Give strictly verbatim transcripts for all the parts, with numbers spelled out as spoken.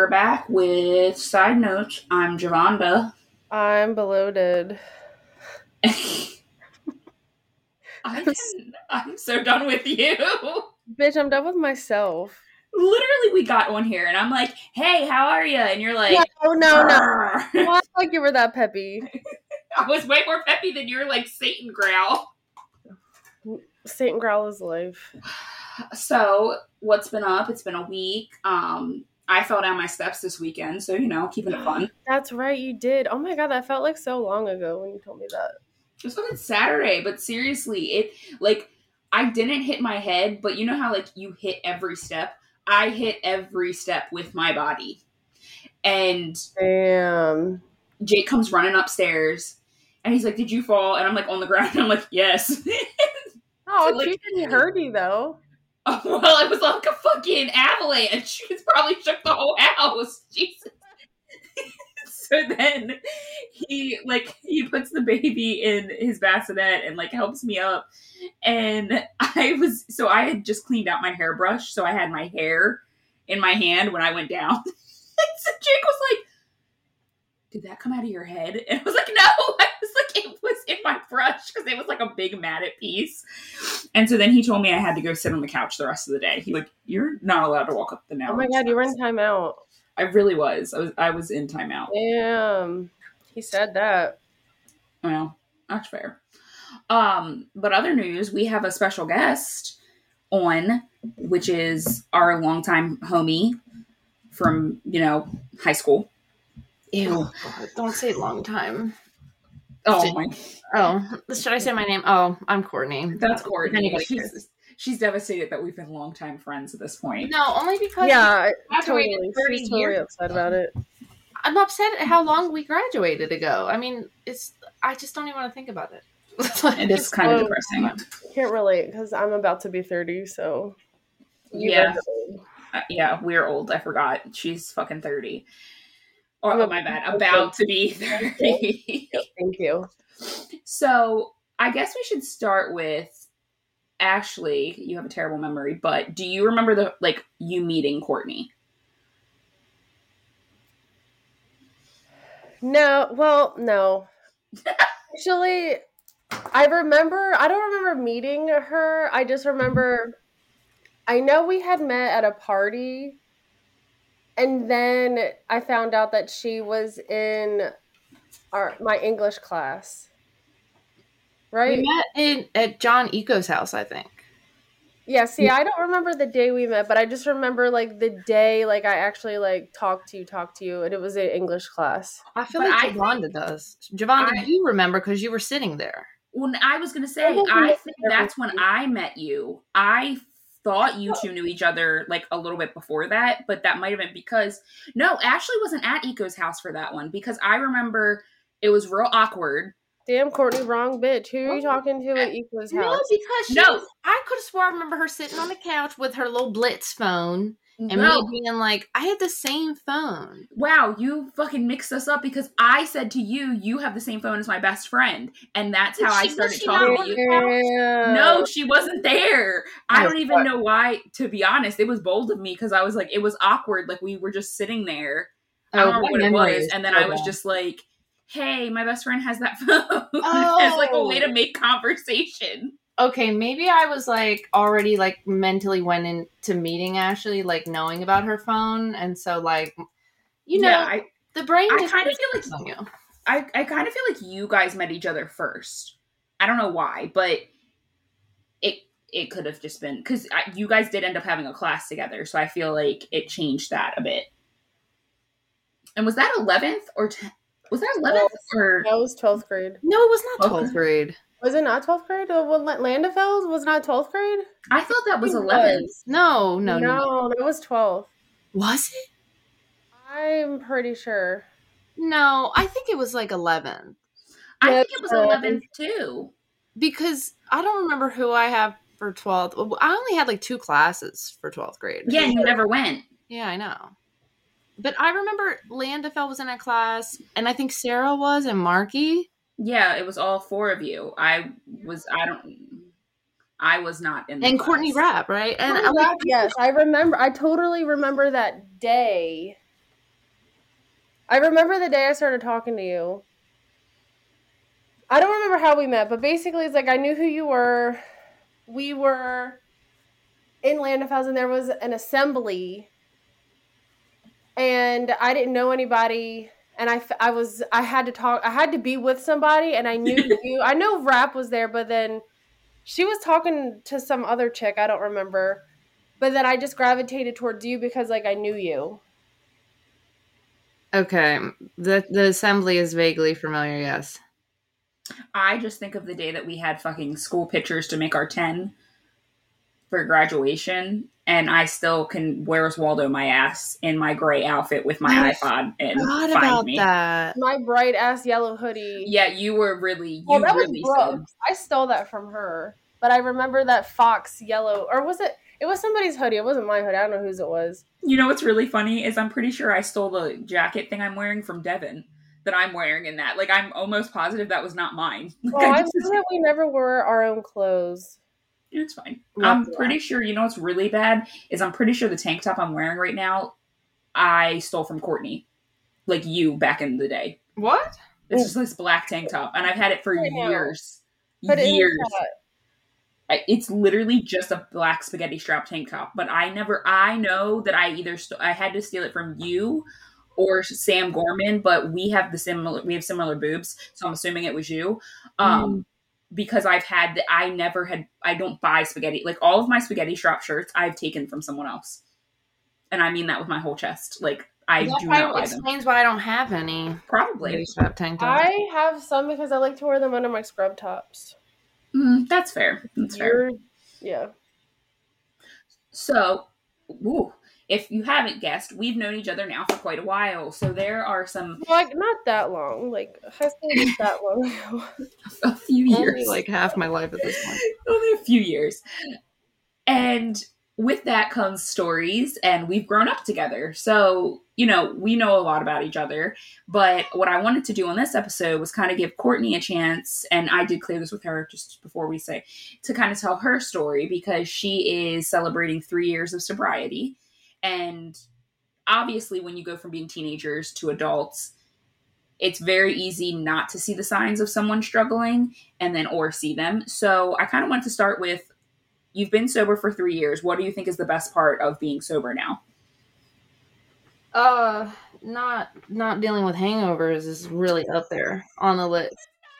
we're back with Side Notes. I'm Javonda. I'm bloated. I can, I'm so done with you. Bitch, I'm done with myself. Literally, we got on here, and I'm like, "Hey, how are you?" And you're like, "No, no, no." Well, I like you were that peppy. I was way more peppy than your like Satan growl. Satan growl is life. So, what's been up? It's been a week. Um, I fell down my steps this weekend, so you know, keeping it fun. That's right, you did. Oh my god, that felt like so long ago when you told me that. It was fucking Saturday, but seriously, it like I didn't hit my head, but you know how like you hit every step. I hit every step with my body. And damn, Jake comes running upstairs and he's like, "Did you fall?" And I'm like on the ground and I'm like, "Yes." Oh, so, like, she didn't hurt you though. Oh, well, it was like a fucking avalanche. It's probably shook the whole house. Jesus. So then he like he puts the baby in his bassinet and like helps me up. And I was so I had just cleaned out my hairbrush, so I had my hair in my hand when I went down. So Jake was like, "Did that come out of your head?" And I was like, "No." I was like, "It was in my brush," because it was like a big matted piece. And so then he told me I had to go sit on the couch the rest of the day. He like, "You're not allowed to walk up the now." Oh my god, you were in timeout. I really was. I was. I was in timeout. Damn, he said that. Well, that's fair. Um, but other news, we have a special guest on, which is our longtime homie from, you know, high school. Ew, don't say long time. Oh my. Oh, should I say my name? Oh, I'm Courtney. That's Courtney. She's, she's devastated that we've been longtime friends at this point. No, only because yeah, we totally. thirty She's totally years. upset about it. I'm upset at how long we graduated ago. I mean, it's. I just don't even want to think about it. It is kind of depressing. I can't relate because I'm about to be thirty, so yeah, uh, yeah, we're old. I forgot. She's fucking thirty. Oh, oh my bad. About to be thirty. Thank you. So I guess we should start with. Ashley, you have a terrible memory, but do you remember the like you meeting Courtney? No, well, no. Actually, I remember, I don't remember meeting her. I just remember, I know we had met at a party, and then I found out that she was in our my English class. Right? We met in at John Eco's house, I think. Yeah, see, I don't remember the day we met, but I just remember, like, the day, like, I actually, like, talked to you, talked to you, and it was an English class. I feel but like I Javonda think, does. Javonda, I, you remember because you were sitting there. When I was going to say, I think that's when I met you. I thought you two knew each other, like, a little bit before that, but that might have been because, no, Ashley wasn't at Eco's house for that one, because I remember it was real awkward. Damn, Courtney, wrong bitch. Who are you talking to at Eco's house? No, because she no. was, I could have swore I remember her sitting on the couch with her little Blitz phone and no. me being like, I had the same phone. Wow, you fucking mixed us up because I said to you, you have the same phone as my best friend. And that's how she, I started talking to you. Yeah. No, she wasn't there. I don't even know why, to be honest. It was bold of me because I was like, it was awkward. Like, we were just sitting there. I don't oh, remember what it was. And then I was just like, hey, my best friend has that phone. Oh. As like a way to make conversation. Okay, maybe I was like already like mentally went into meeting Ashley, like knowing about her phone, and so like you know, yeah, I, the brain. I kind of feel like you. I I kind of feel like you guys met each other first. I don't know why, but it it could have just been because you guys did end up having a class together, so I feel like it changed that a bit. And was that eleventh or? T- Was that eleventh or? That was twelfth grade. No, it was not twelfth grade. Was it not twelfth grade? Well, Landefeld was not twelfth grade? I thought that was eleventh. No, no, no. No, that was twelfth. Was it? I'm pretty sure. No, I think it was like eleventh. I think it was eleventh too. Because I don't remember who I have for twelfth. I only had like two classes for twelfth grade. Yeah, and you never went. Yeah, I know. But I remember Landefeld was in that class, and I think Sarah was, and Marky. Yeah, it was all four of you. I was, I don't, I was not in the And class. Courtney Rapp, right? And Courtney Rapp, yes, I remember, I totally remember that day. I remember the day I started talking to you. I don't remember how we met, but basically it's like I knew who you were. We were in Landhouse and there was an assembly and I didn't know anybody and I, I was I had to talk I had to be with somebody and I knew you. I know Rap was there, but then she was talking to some other chick, I don't remember. But then I just gravitated towards you because like I knew you. Okay. The the assembly is vaguely familiar, yes. I just think of the day that we had fucking school pictures to make our ten for graduation, and I still can Where's Waldo my ass in my gray outfit with my I iPod and What find about me. that? My bright ass yellow hoodie. Yeah, you were really you Well, that really was said. Brooks. I stole that from her. But I remember that fox yellow, or was it? It was somebody's hoodie. It wasn't my hoodie. I don't know whose it was. You know what's really funny is I'm pretty sure I stole the jacket thing I'm wearing from Devin that I'm wearing in that. Like, I'm almost positive that was not mine. Like, Well, I just, knew that we never wore our own clothes. it's fine. Yeah, I'm yeah. pretty sure, you know what's really bad is I'm pretty sure the tank top I'm wearing right now, I stole from Courtney. Like you back in the day. What? It's just this black tank top, and I've had it for Right now. years. Put it in the years. chat. I- It's literally just a black spaghetti strap tank top, but I never. I know that I either st- I had to steal it from you or Sam Gorman, but we have the similar. We have similar boobs, so I'm assuming it was you. Um, Mm. Because I've had. The, I never had. I don't buy spaghetti. Like all of my spaghetti strap shirts, I've taken from someone else, and I mean that with my whole chest. Like I That do not probably buy them. explains why I don't have any. Probably. Strap tank tops. I have some because I like to wear them under my scrub tops. Mm, that's fair. That's fair. You're, yeah. So, ooh, if you haven't guessed, we've known each other now for quite a while. So there are some Like, not that long. Like, high school was that long ago. a few Only years, like half my life at this point. only a few years, and with that comes stories, and we've grown up together. So you know we know a lot about each other. But what I wanted to do on this episode was kind of give Courtney a chance, and I did clear this with her just before we say to kind of tell her story because she is celebrating three years of sobriety. And obviously, when you go from being teenagers to adults, it's very easy not to see the signs of someone struggling and then or see them. So I kind of want to start with, you've been sober for three years. What do you think is the best part of being sober now? Uh, not not dealing with hangovers is really up there on the list.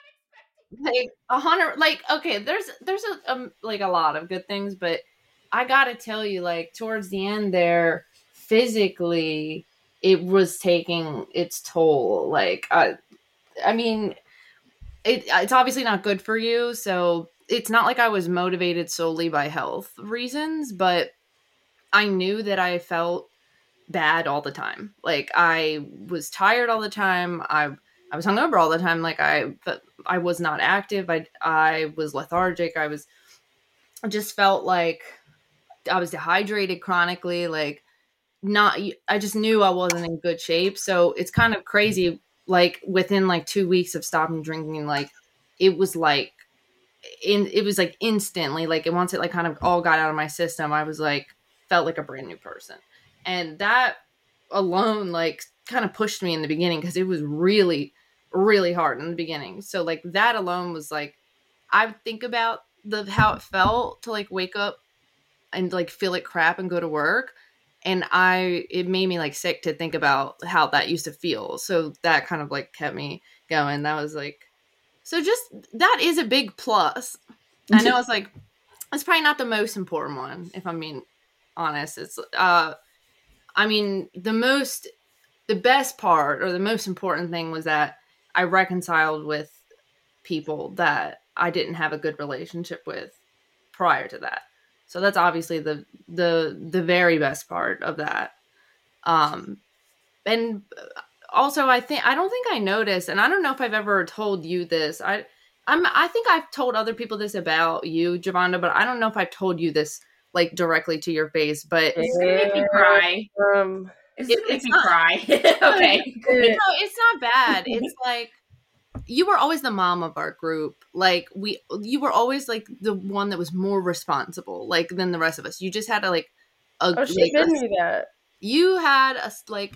Like a hundred, like okay, there's there's a um, like a lot of good things, but I gotta tell you, like towards the end there, physically, it was taking its toll. Like I, I mean, it it's obviously not good for you, so it's not like I was motivated solely by health reasons, but I knew that I felt bad all the time. Like I was tired all the time. I I was hungover all the time. Like I but I was not active. I I was lethargic. I was I just felt like I was dehydrated chronically. Like not I just knew I wasn't in good shape. So it's kind of crazy. Like within like two weeks of stopping drinking, like it was like in it was like instantly, like it once it like kind of all got out of my system, I was like felt like a brand new person. And that alone like kind of pushed me in the beginning because it was really, really hard in the beginning. So like that alone was like, I think about the how it felt to like wake up and like feel like crap and go to work. And I, it made me like sick to think about how that used to feel. So that kind of like kept me going. That was like, so just, that is a big plus. I know it's like, it's probably not the most important one, if I'm being honest. It's, uh, I mean, the most, the best part or the most important thing was that I reconciled with people that I didn't have a good relationship with prior to that. So that's obviously the, the, the very best part of that. Um, and also I think, I don't think I noticed, and I don't know if I've ever told you this. I, I'm, I think I've told other people this about you, Javonda, but I don't know if I've told you this like directly to your face, but It's gonna make me cry. Um, It's It- gonna make it's me not- cry. Okay. no, it's not bad. It's like you were always the mom of our group. Like we, you were always like the one that was more responsible, like than the rest of us. You just had a like a oh, she like, did a- me that. you had a like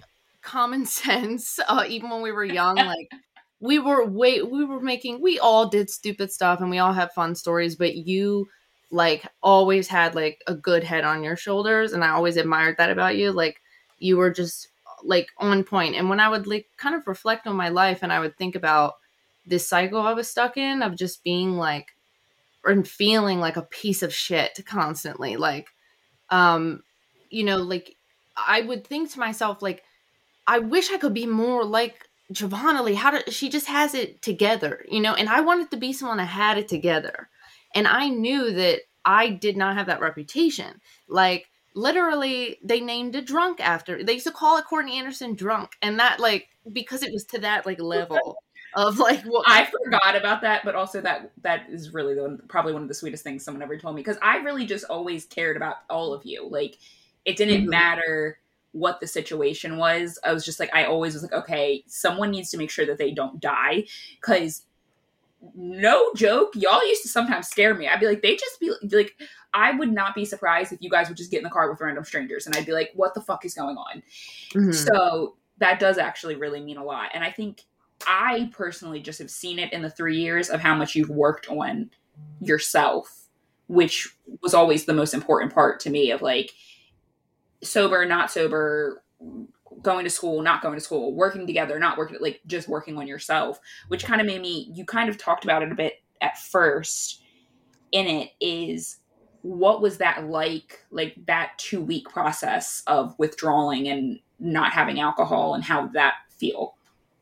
common sense, uh, even when we were young. Like, we were way, we were making, we all did stupid stuff and we all have fun stories, but you, like, always had, like, a good head on your shoulders. And I always admired that about you. Like, you were just, like, on point. And when I would, like, kind of reflect on my life and I would think about this cycle I was stuck in of just being, like, and feeling like a piece of shit constantly. Like, um, you know, like, I would think to myself, like, I wish I could be more like Giovanna Lee. How does she just has it together, you know? And I wanted to be someone that had it together. And I knew that I did not have that reputation. Like, literally, they named a drunk after. They used to call it Courtney Anderson drunk. And that, like, because it was to that, like, level of, like, what I forgot about that, but also that that is really the one, probably one of the sweetest things someone ever told me, because I really just always cared about all of you. Like, it didn't mm-hmm. matter what the situation was. I was just like, I always was like, okay, someone needs to make sure that they don't die, because no joke, y'all used to sometimes scare me. I'd be like, they just be like, I would not be surprised if you guys would just get in the car with random strangers, and I'd be like, what the fuck is going on? Mm-hmm. So that does actually really mean a lot. And I think I personally just have seen it in the three years of how much you've worked on yourself, which was always the most important part to me, of like, sober, not sober, going to school, not going to school, working together, not working, like, just working on yourself, which kind of made me, you kind of talked about it a bit at first in it, is what was that like, like that two week process of withdrawing and not having alcohol, and how did that feel?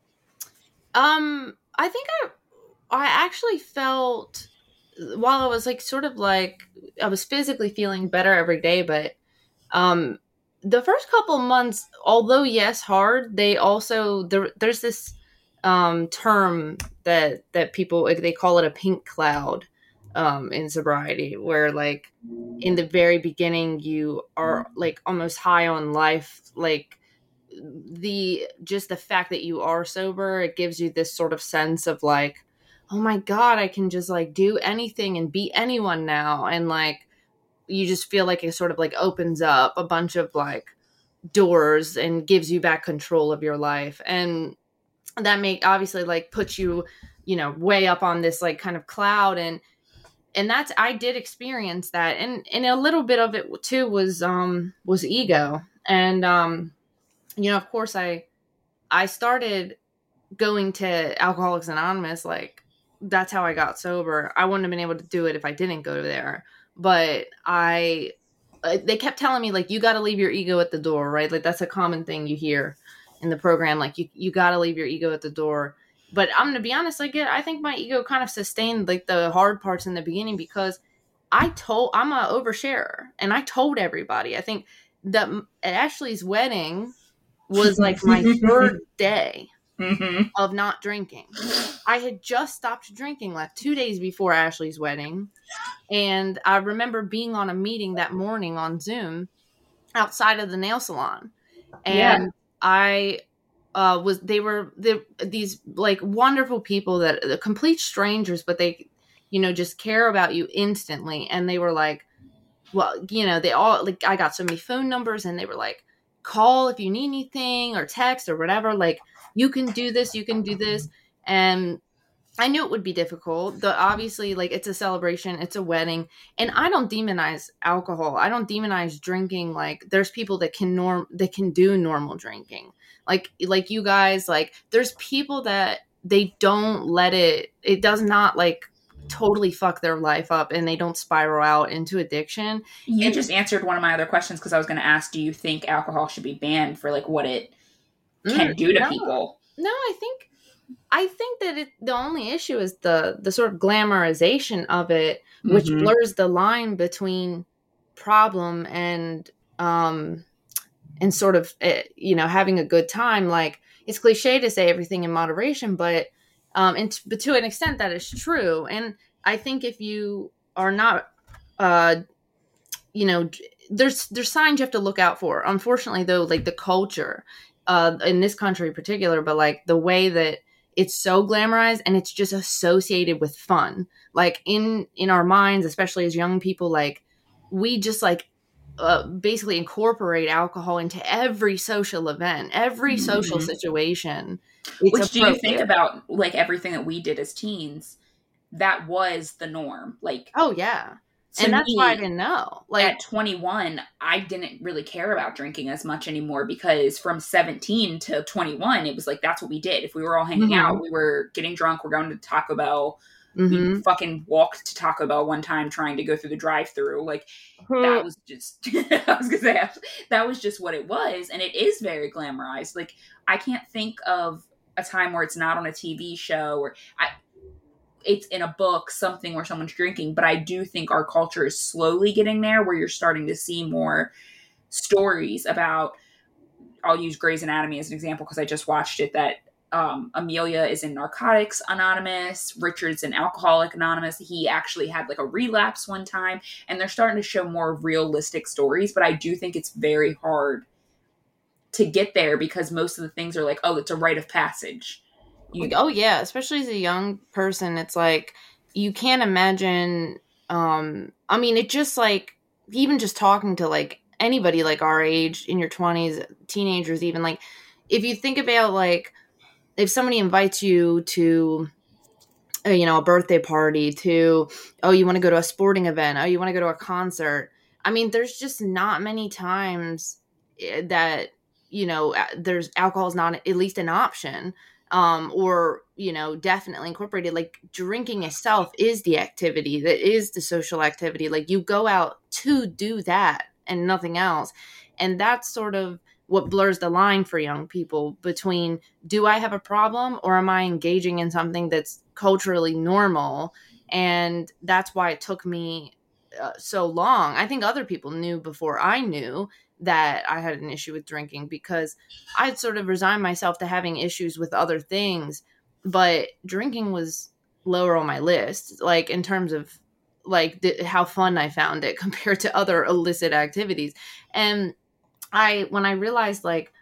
Um, I think I, I actually felt, while I was like, sort of like, I was physically feeling better every day, but, um, the first couple months, although yes, hard, they also, there, there's this, um, term that, that people, like, they call it a pink cloud, um, in sobriety, where, like, in the very beginning, you are, like, almost high on life, like, the just the fact that you are sober, it gives you this sort of sense of like, oh my god, I can just like do anything and be anyone now, and like you just feel like it sort of like opens up a bunch of like doors and gives you back control of your life. And that make obviously like puts you, you know, way up on this like kind of cloud. And and that's, I did experience that, and and a little bit of it too was um was ego. And um you know, of course, I I started going to Alcoholics Anonymous. Like, that's how I got sober. I wouldn't have been able to do it if I didn't go there. But I, they kept telling me, like, you got to leave your ego at the door, right? Like, that's a common thing you hear in the program. Like, you, you got to leave your ego at the door. But I'm going to be honest, I get, I think my ego kind of sustained, like, the hard parts in the beginning, because I told, I'm an oversharer, and I told everybody. I think that at Ashley's wedding was like my third day mm-hmm. of not drinking. I had just stopped drinking like two days before Ashley's wedding. And I remember being on a meeting that morning on Zoom outside of the nail salon. And yeah. I uh, was, they were they, these like wonderful people that are complete strangers, but they, you know, just care about you instantly. And they were like, well, you know, they all, like, I got so many phone numbers, and they were like, call if you need anything, or text or whatever. Like, you can do this, you can do this. And I knew it would be difficult. The obviously, like, it's a celebration, it's a wedding, and I don't demonize alcohol. I don't demonize drinking. Like, there's people that can norm that can do normal drinking. Like, like you guys, like, there's people that they don't let it. It does not like totally fuck their life up, and they don't spiral out into addiction. You and, just answered one of my other questions, because I was going to ask, do you think alcohol should be banned for like what it can mm, do to no. people? No, I think I think that it, the only issue is the the sort of glamorization of it, which mm-hmm. blurs the line between problem and um and sort of uh, you know, having a good time. Like, it's cliche to say everything in moderation, but Um, and t- but to an extent that is true. And I think if you are not, uh, you know, there's, there's signs you have to look out for. Unfortunately though, like the culture, uh, in this country in particular, but like the way that it's so glamorized and it's just associated with fun, like in, in our minds, especially as young people, like we just like uh, basically incorporate alcohol into every social event, every social Mhm. situation. It's Which do you think appropriate. about, like, everything that we did as teens? That was the norm. Like, Oh yeah. to And that's why I me, didn't know. Like, at twenty-one, I didn't really care about drinking as much anymore, because from seventeen to twenty-one, it was like, that's what we did. If we were all hanging out, mhm, we were getting drunk, we're going to Taco Bell. We mhm. fucking walked to Taco Bell one time trying to go through the drive-thru. Like, Hmm. that was just, I was gonna say, that was just what it was. And it is very glamorized. Like, I can't think of a time where it's not on a T V show, or I, it's in a book, something where someone's drinking. But I do think our culture is slowly getting there, where you're starting to see more stories about, I'll use Grey's Anatomy as an example because I just watched it, that um, Amelia is in Narcotics Anonymous, Richard's in Alcoholic Anonymous. He actually had like a relapse one time, and they're starting to show more realistic stories. But I do think it's very hard to get there, because most of the things are like, oh, it's a rite of passage. You, Oh yeah, especially as a young person, it's like you can't imagine. Um, I mean, it just like even just talking to like anybody like our age in your twenties, teenagers, even like if you think about like if somebody invites you to uh, you know a birthday party, to oh you want to go to a sporting event, oh you want to go to a concert. I mean, there's just not many times eh, that you know uh, there's alcohol is not at least an option, um or you know definitely incorporated. Like drinking itself is the activity, that is the social activity. Like you go out to do that and nothing else. And that's sort of what blurs the line for young people between, do I have a problem or am I engaging in something that's culturally normal? And that's why it took me uh, so long. I think other people knew before I knew that I had an issue with drinking, because I'd sort of resigned myself to having issues with other things, but drinking was lower on my list, like in terms of like the, how fun I found it compared to other illicit activities. And I when I realized like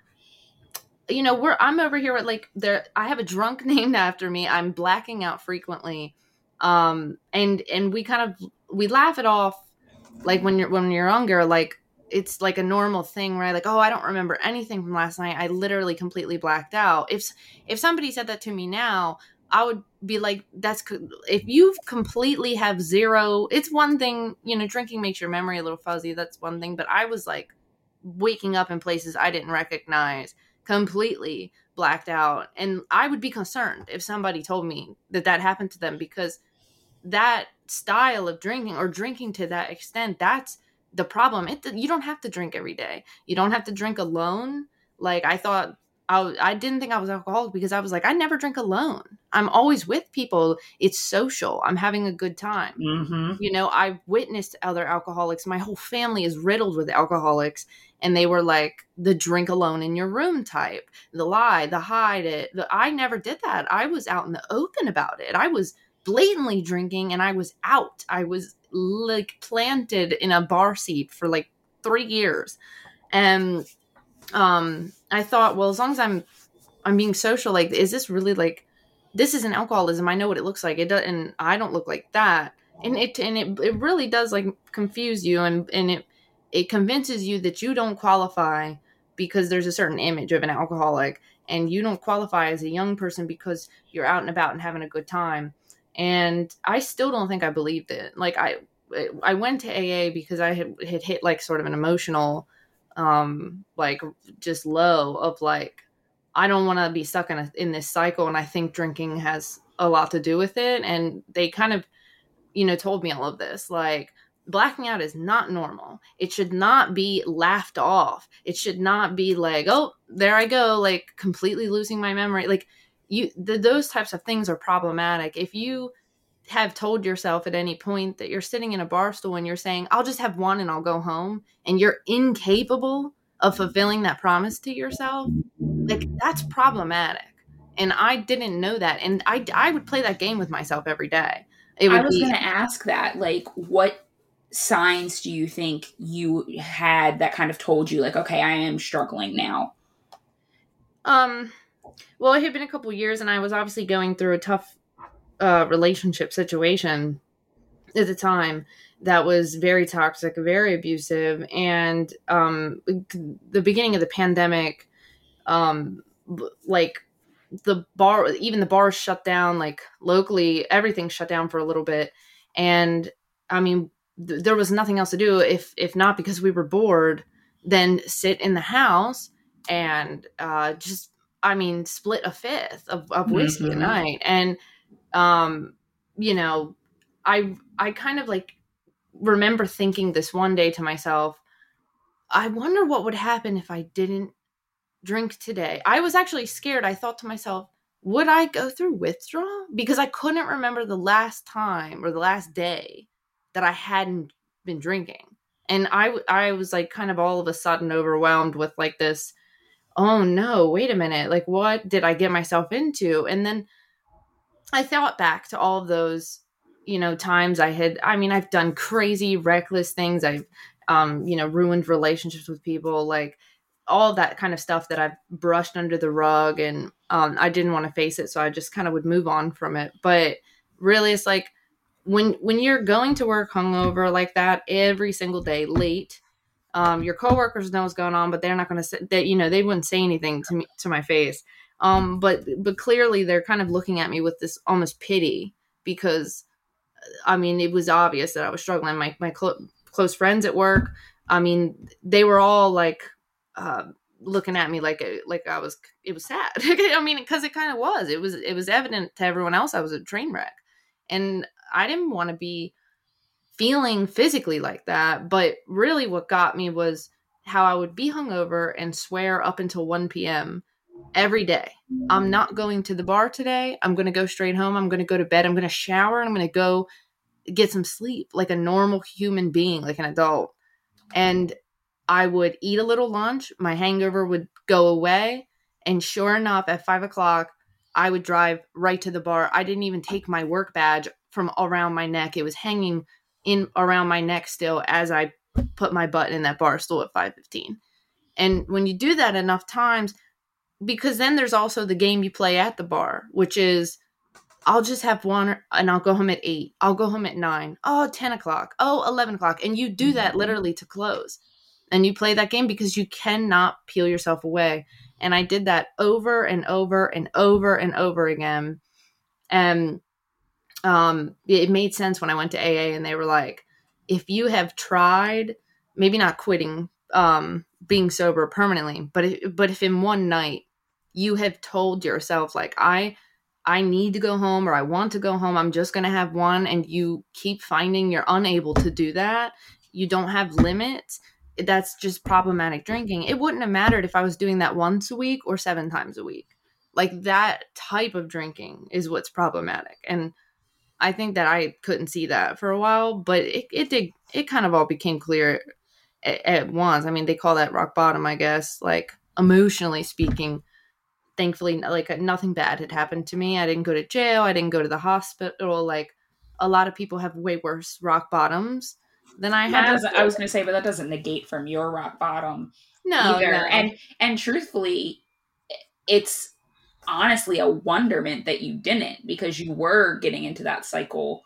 you know we're I'm over here with like there I have a drunk named after me. I'm blacking out frequently. Um and and we kind of we laugh it off like when you're when you're younger, like it's like a normal thing, right? Like, oh, I don't remember anything from last night. I literally completely blacked out. If if somebody said that to me now, I would be like, that's if you completely have zero. It's one thing, you know, drinking makes your memory a little fuzzy. That's one thing. But I was like waking up in places I didn't recognize, completely blacked out. And I would be concerned if somebody told me that that happened to them, because that style of drinking or drinking to that extent, that's the problem. It, you don't have to drink every day. You don't have to drink alone. Like I thought, I, I didn't think I was alcoholic because I was like, I never drink alone. I'm always with people. It's social. I'm having a good time. mm-hmm. You know, I've witnessed other alcoholics. My whole family is riddled with alcoholics. And they were like the drink alone in your room type, the lie, the hide it. The, I never did that. I was out in the open about it. I was blatantly drinking and I was out. I was like planted in a bar seat for like three years. And um, I thought, well, as long as I'm, I'm being social, like, is this really like, this is an alcoholism. I know what it looks like. It does, and I don't look like that. And it, and it, it really does like confuse you. And, and it, it convinces you that you don't qualify because there's a certain image of an alcoholic, and you don't qualify as a young person because you're out and about and having a good time. And I still don't think I believed it. Like I, I went to A A because I had, had hit like sort of an emotional, um, like just low of like, I don't want to be stuck in a, in this cycle. And I think drinking has a lot to do with it. And they kind of, you know, told me all of this, like blacking out is not normal. It should not be laughed off. It should not be like, oh, there I go, like completely losing my memory. Like you, the, those types of things are problematic. If you have told yourself at any point that you're sitting in a bar stool and you're saying, I'll just have one and I'll go home, and you're incapable of fulfilling that promise to yourself, like that's problematic. And I didn't know that. And I, I would play that game with myself every day. It would I was be, going to ask that, like, what signs do you think you had that kind of told you, like, okay, I am struggling now? um, well, it had been a couple years and I was obviously going through a tough uh, relationship situation. at the time that was very toxic, very abusive. And um, the beginning of the pandemic, um, like the bar, even the bars shut down, like locally, everything shut down for a little bit. And I mean, th- there was nothing else to do if, if not because we were bored, then sit in the house and uh, just, I mean, split a fifth of, of whiskey Mhm. a night. And, um, you know, I, I kind of like remember thinking this one day to myself, I wonder what would happen if I didn't drink today. I was actually scared. I thought to myself, would I go through withdrawal? Because I couldn't remember the last time or the last day that I hadn't been drinking. And I, I was like kind of all of a sudden overwhelmed with like this, oh no, wait a minute. Like, what did I get myself into? And then I thought back to all of those, you know, times I had, I mean, I've done crazy, reckless things. I've, um, you know, ruined relationships with people, like all of that kind of stuff that I've brushed under the rug, and um, I didn't want to face it. So I just kind of would move on from it. But really, it's like when, when you're going to work hungover like that every single day, late, um, your coworkers know what's going on, but they're not going to say that, you know, they wouldn't say anything to me, to my face. Um, but, but clearly they're kind of looking at me with this almost pity because, I mean, it was obvious that I was struggling. My, my clo- close friends at work, I mean, they were all like, uh, looking at me like, like I was, it was sad. I mean, cause it kind of was, it was, it was evident to everyone else I was a train wreck, and I didn't want to be feeling physically like that. But really what got me was how I would be hungover and swear up until one p.m. every day. I'm not going to the bar today. I'm going to go straight home. I'm going to go to bed. I'm going to shower and I'm going to go get some sleep like a normal human being, like an adult. And I would eat a little lunch. My hangover would go away. And sure enough, at five o'clock, I would drive right to the bar. I didn't even take my work badge from around my neck. It was hanging in around my neck still as I put my butt in that bar stool at five fifteen. And when you do that enough times, because then there's also the game you play at the bar, which is I'll just have one and I'll go home at eight. I'll go home at nine. Oh, ten o'clock. Oh, eleven o'clock. And you do that literally to close. And you play that game because you cannot peel yourself away. And I did that over and over and over and over again. And um, it made sense when I went to A A and they were like, if you have tried, maybe not quitting, um, being sober permanently, but if, but if in one night you have told yourself like, I, I need to go home or I want to go home, I'm just going to have one. And you keep finding you're unable to do that. You don't have limits. That's just problematic drinking. It wouldn't have mattered if I was doing that once a week or seven times a week. Like that type of drinking is what's problematic. And I think that I couldn't see that for a while, but it, it did, it kind of all became clear at, at once. I mean, they call that rock bottom, I guess, like emotionally speaking. Thankfully, like nothing bad had happened to me. I didn't go to jail. I didn't go to the hospital. Like a lot of people have way worse rock bottoms than I that have. doesn't, I was going to say, but that doesn't negate from your rock bottom No, either. no. And, and truthfully, it's honestly a wonderment that you didn't, because you were getting into that cycle.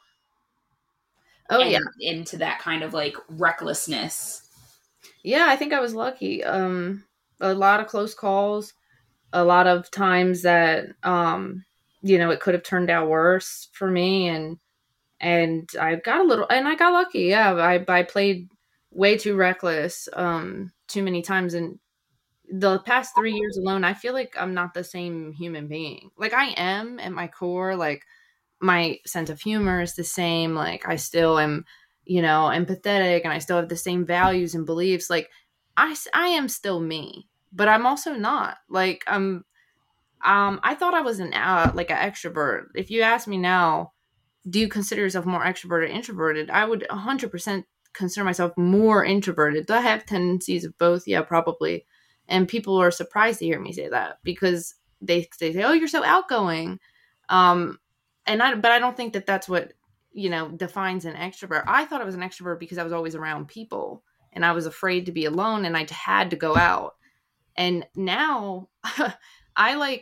Oh, and yeah. Into that kind of like recklessness. Yeah, I think I was lucky. Um, a lot of close calls. A lot of times that, um, you know, it could have turned out worse for me. And, and I got a little, and I got lucky. Yeah. I, I played way too reckless, um, too many times. And the past three years alone, I feel like I'm not the same human being. Like I am at my core, like my sense of humor is the same. Like I still am, you know, empathetic, and I still have the same values and beliefs. Like I, I am still me. But I'm also not. Like I'm, um, I thought I was an uh, like an extrovert. If you ask me now, do you consider yourself more extroverted or introverted? I would one hundred percent consider myself more introverted. Do I have tendencies of both? Yeah, probably. And people are surprised to hear me say that because they they say, "Oh, you're so outgoing," um, and I. But I don't think that that's what you know defines an extrovert. I thought I was an extrovert because I was always around people, and I was afraid to be alone, and I had to go out. And now I like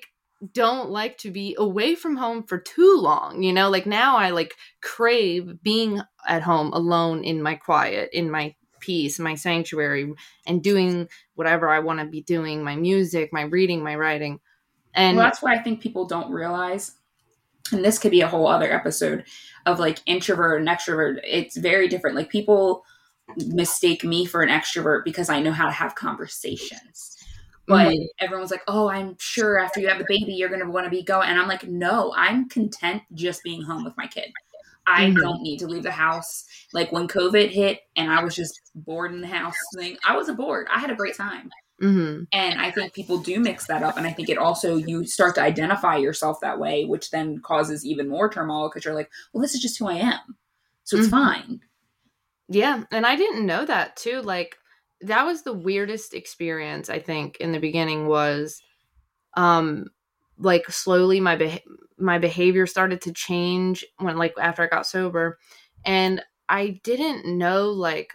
don't like to be away from home for too long, you know? Like now I like crave being at home alone in my quiet, in my peace, my sanctuary, and doing whatever I want to be doing, my music, my reading, my writing. And well, that's what I think people don't realize. And this could be a whole other episode of like introvert and extrovert. It's very different. Like people mistake me for an extrovert because I know how to have conversations. But mm-hmm. everyone's like, oh, I'm sure after you have the baby, you're going to want to be going. And I'm like, no, I'm content just being home with my kid. I mm-hmm. don't need to leave the house. Like when COVID hit and I was just bored in the house thing, I wasn't bored. I had a great time. Mm-hmm. And I think people do mix that up. And I think it also, you start to identify yourself that way, which then causes even more turmoil because you're like, well, this is just who I am. So it's mm-hmm. fine. Yeah. And I didn't know that too. Like, that was the weirdest experience, I think, in the beginning was, um, like slowly my, beh- my behavior started to change when, like, after I got sober, and I didn't know, like,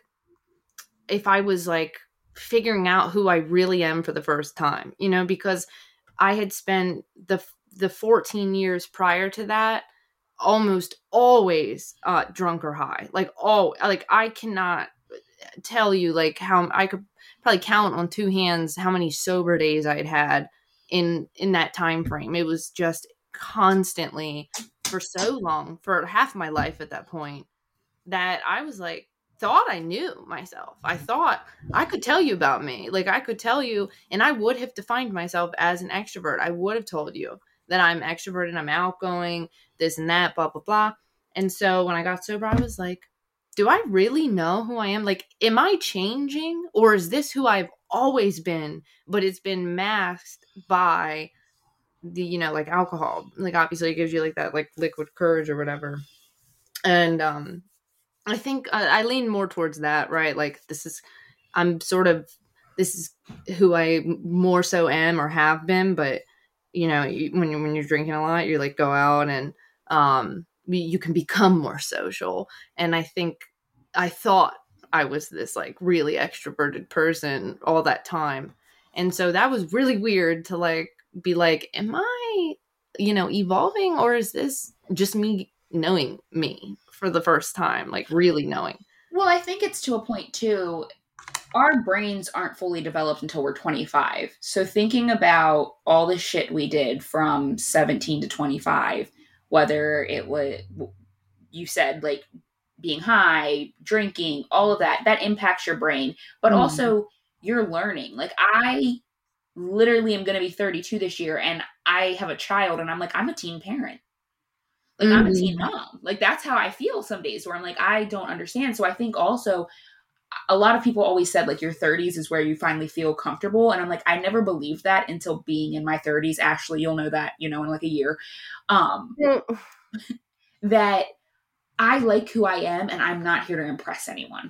if I was like figuring out who I really am for the first time, you know, because I had spent the, the fourteen years prior to that almost always, uh, drunk or high, like, oh, like I cannot tell you like how I could probably count on two hands how many sober days I'd had in in that time frame. It was just constantly for so long, for half my life at that point, that I was like, thought I knew myself. I thought I could tell you about me. Like I could tell you, and I would have defined myself as an extrovert. I would have told you that I'm extroverted, I'm outgoing, this and that, blah, blah, blah. And so when I got sober, I was like, do I really know who I am? Like, am I changing, or is this who I've always been, but it's been masked by the, you know, like alcohol? Like, obviously it gives you like that, like liquid courage or whatever. And, um, I think I, I lean more towards that, right? Like, this is, I'm sort of, this is who I more so am or have been, but you know, you, when you're, when you're drinking a lot, you like go out and, um, you can become more social. And I think I thought I was this like really extroverted person all that time. And so that was really weird to like be like, am I, you know, evolving, or is this just me knowing me for the first time, like really knowing? Well, I think it's to a point too. Our brains aren't fully developed until we're twenty-five. So thinking about all the shit we did from seventeen to twenty-five, whether it was, you said, like being high, drinking, all of that, that impacts your brain. But mm. also you're learning. Like I literally am going to be thirty-two this year, and I have a child, and I'm like, I'm a teen parent. Like mm. I'm a teen mom. Like that's how I feel some days where I'm like, I don't understand. So I think also a lot of people always said like your thirties is where you finally feel comfortable. And I'm like, I never believed that until being in my thirties. Ashley, you'll know that, you know, in like a year. Um, that I like who I am, and I'm not here to impress anyone.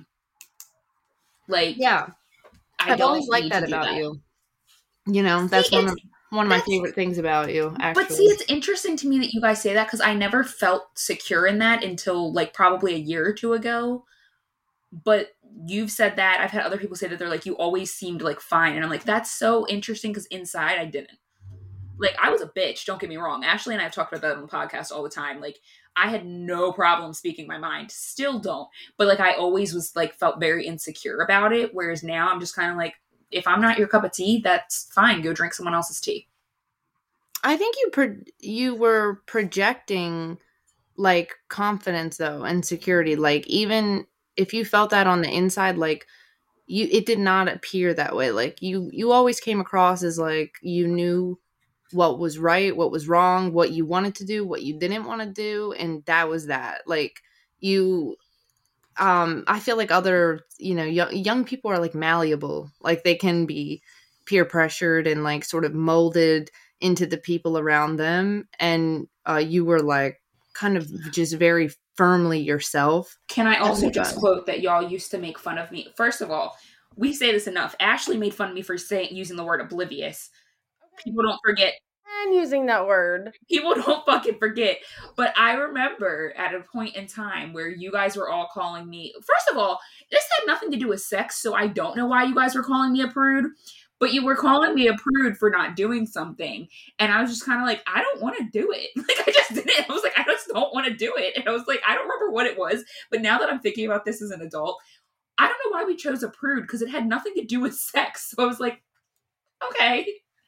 Like, yeah, I I've always liked that about that. you. You know, that's see, one of one of my favorite things about you. Actually, but see, it's interesting to me that you guys say that, because I never felt secure in that until like probably a year or two ago. But you've said that. I've had other people say that they're like, you always seemed like fine, and I'm like, that's so interesting, because inside I didn't. Like, I was a bitch, don't get me wrong. Ashley and I have talked about that on the podcast all the time. Like, I had no problem speaking my mind. Still don't. But, like, I always was, like, felt very insecure about it. Whereas now I'm just kind of like, if I'm not your cup of tea, that's fine. Go drink someone else's tea. I think you pro- you were projecting, like, confidence, though, and security. Like, even if you felt that on the inside, like, you it did not appear that way. Like, you, you always came across as, like, you knew what was right, what was wrong, what you wanted to do, what you didn't want to do. And that was that. Like you, um, I feel like other, you know, young, young people are like malleable. Like they can be peer pressured and like sort of molded into the people around them. And uh, you were like kind of just very firmly yourself. Can I also just done. quote that y'all used to make fun of me? First of all, we say this enough. Ashley made fun of me for saying, using the word oblivious. People don't forget. And using that word. People don't fucking forget. But I remember at a point in time where you guys were all calling me. First of all, this had nothing to do with sex, so I don't know why you guys were calling me a prude. but you were calling me a prude for not doing something. And I was just kind of like, I don't want to do it. Like, I just didn't. I was like, I just don't want to do it. And I was like, I don't remember what it was. But now that I'm thinking about this as an adult, I don't know why we chose a prude because it had nothing to do with sex. So I was like, okay.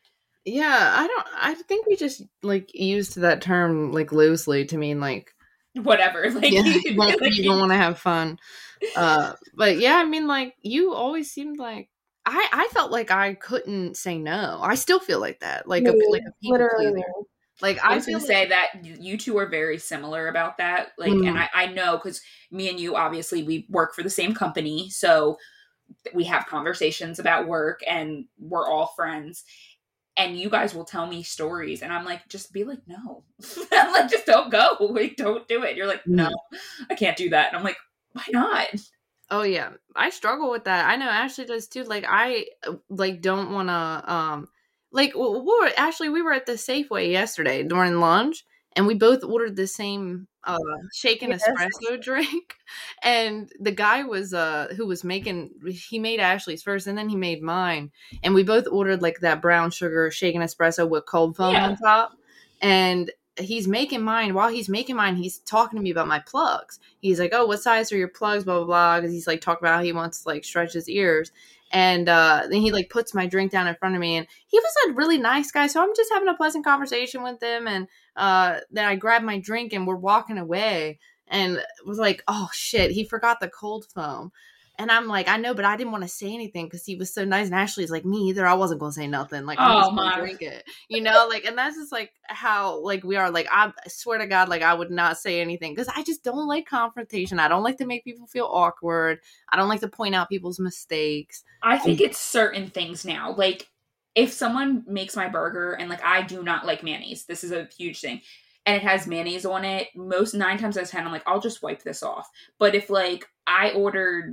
Yeah, I don't, I think we just, like, used that term, like, loosely to mean, like, whatever. Like, yeah, you, you, want, like, you don't want to have fun. Uh, but yeah, I mean, like, you always seemed like, I, I felt like I couldn't say no. I still feel like that, like a like a people Literally. pleaser. Like I I was feel gonna like, say that you two are very similar about that. Like, Mm. and I, I know because me and you obviously we work for the same company, so we have conversations about work and we're all friends. And you guys will tell me stories, and I'm like, just be like, no. I'm like, just don't go. Like, don't do it. You're like, no, I can't do that. And I'm like, why not? oh yeah, I struggle with that. I know Ashley does too. Like I uh, like don't want to um like w- we were Ashley. We were at the Safeway yesterday during lunch, and we both ordered the same uh shaken Yes. espresso drink. And the guy was uh who was making he made Ashley's first, and then he made mine, and we both ordered like that brown sugar shaken espresso with cold foam Yeah. on top. And he's making mine. While he's making mine, he's talking to me about my plugs. He's like, oh, what size are your plugs, blah blah blah, because he's like talking about how he wants to like stretch his ears. And uh then he like puts my drink down in front of me, and he was a really nice guy, so I'm just having a pleasant conversation with him. And uh then I grab my drink and we're walking away, and was like, oh shit, he forgot the cold foam. And I'm like, I know, but I didn't want to say anything because he was so nice. And Ashley's like, me either. I wasn't going to say nothing. Like, I'm Oh, just going my. to drink it. You know, like, and that's just like how, like, we are. Like, I swear to God, like, I would not say anything because I just don't like confrontation. I don't like to make people feel awkward. I don't like to point out people's mistakes. I think it's certain things now. Like, if someone makes my burger, and like, I do not like mayonnaise, this is a huge thing, and it has mayonnaise on it, most nine times out of ten, I'm like, I'll just wipe this off. But if like I ordered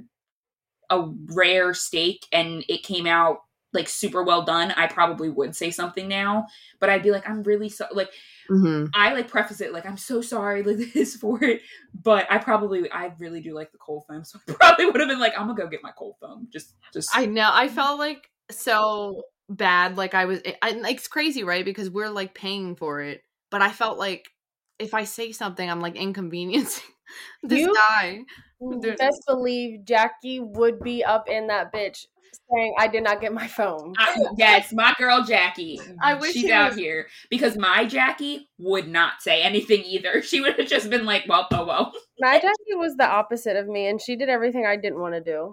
a rare steak and it came out like super well done, I probably would say something now. But I'd be like, I'm really so like Mm-hmm. I like preface it like, I'm so sorry like this for it. But I probably I really do like the cold foam, so I probably would have been like, I'm gonna go get my cold foam. Just just I know. I felt like so bad. Like I was, I, it's crazy, right? Because we're like paying for it. But I felt like if I say something, I'm like inconveniencing this You- guy. Best believe Jackie would be up in that bitch saying, I did not get my phone. I, yes, my girl Jackie. I wish she's he out was- here because my Jackie would not say anything either. She would have just been like, well, oh well. My Jackie was the opposite of me, and she did everything I didn't want to do.